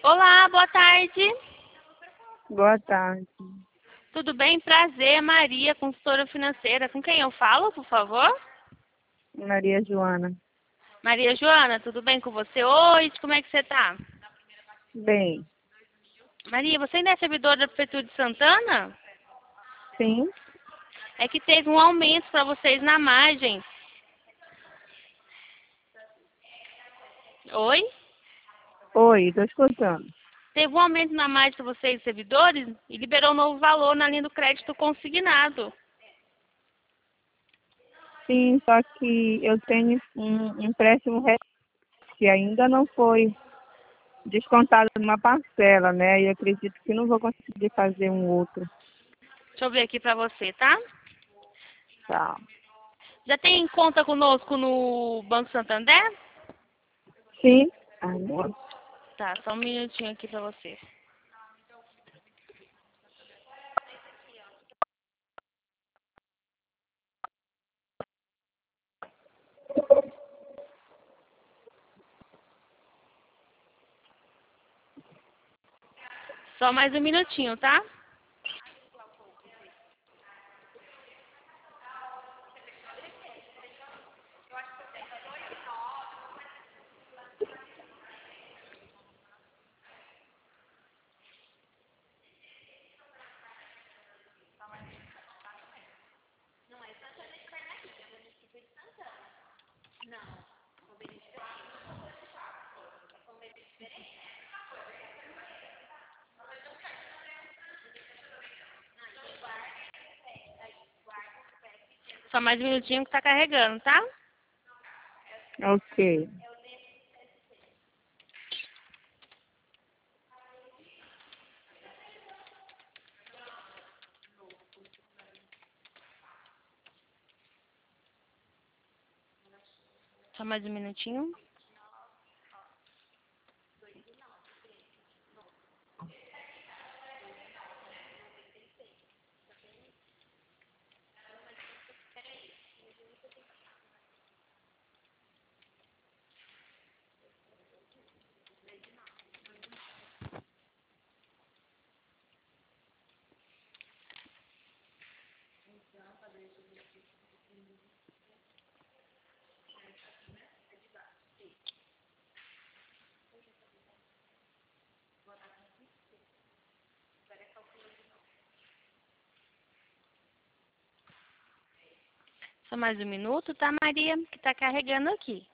Olá, boa tarde. Boa tarde. Tudo bem? Prazer, Maria, consultora financeira. Com quem eu falo, por favor? Maria Joana. Maria Joana, tudo bem com você hoje? Como é que você está? Bem, Maria, você ainda é servidora da Prefeitura de Santana? sim. É que teve um aumento para vocês na margem. Oi? Oi, estou escutando. Teve um aumento na margem para vocês, servidores, e liberou um novo valor na linha do crédito consignado. Sim, só que eu tenho um empréstimo que ainda não foi descontado numa parcela, né? E eu acredito que não vou conseguir fazer um outro. Deixa eu ver aqui para você, tá? Tá. Já tem conta conosco no Banco Santander? Sim. Ai, nossa. Tá, só um minutinho aqui para você. Só mais um minutinho, tá? Só mais um minutinho que tá carregando, tá? Ok. Só mais um minutinho. Só mais um minuto, tá, Maria? Que tá carregando aqui.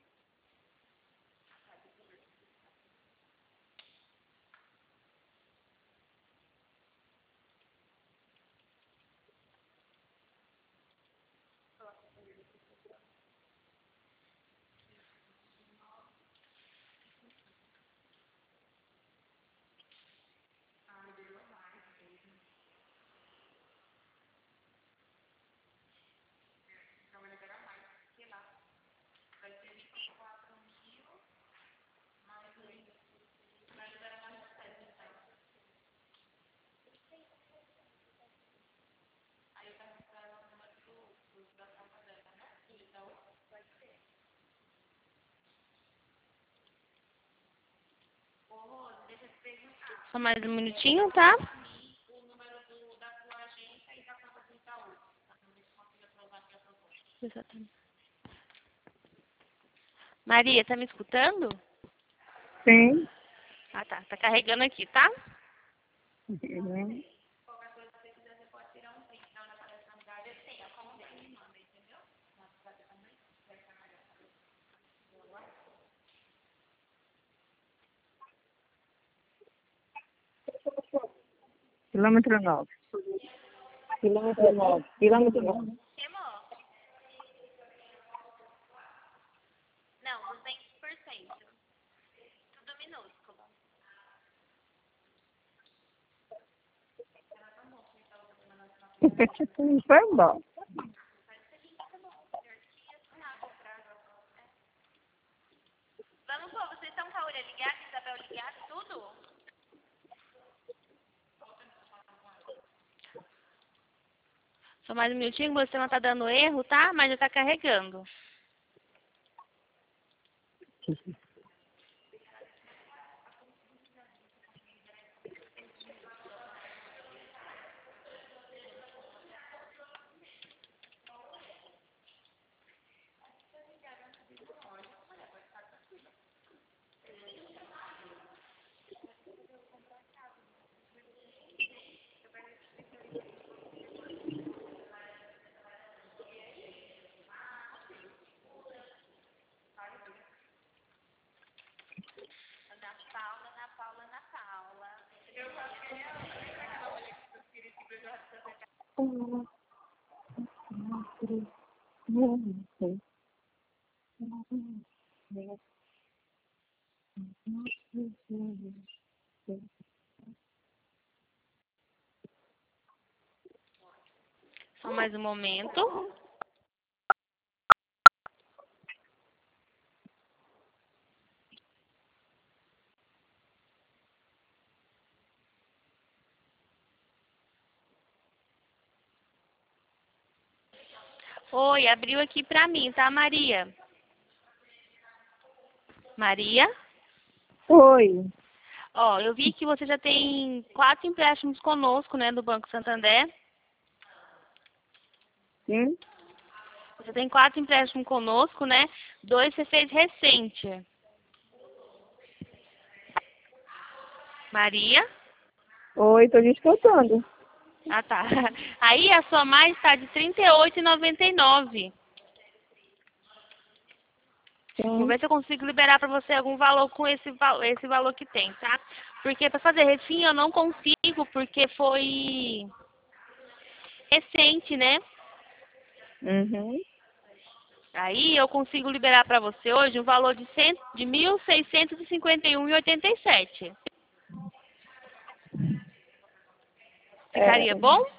Só mais um minutinho, tá? Exatamente. Maria, tá me escutando? Sim. Ah, tá. Tá carregando aqui, tá? Uhum. Quilômetro 9. Quilômetro 9. Quilômetro 9. Não, 200%. Tudo minúsculo. Foi bom. Vamos pôr, vocês estão com a orelha ligada, Isabel ligada, tudo? Só mais um minutinho, você não tá dando erro, tá? Mas já tá carregando. Só mais um momento. Oi, abriu aqui pra mim, tá, Maria? Maria? Oi. Ó, eu vi que você já tem 4 empréstimos conosco, né, do Banco Santander. Sim? Você tem 4 empréstimos conosco, né? 2 você fez recente. Maria? Oi, tô te escutando. Ah, tá. Aí a sua mais está de R$ 38,99. Vou Sim. ver se eu consigo liberar para você algum valor com esse valor que tem, tá? Porque para fazer refim eu não consigo, porque foi recente, né? Uhum. Aí eu consigo liberar para você hoje um valor de R$ 1.651,87. É, Ficaria bom?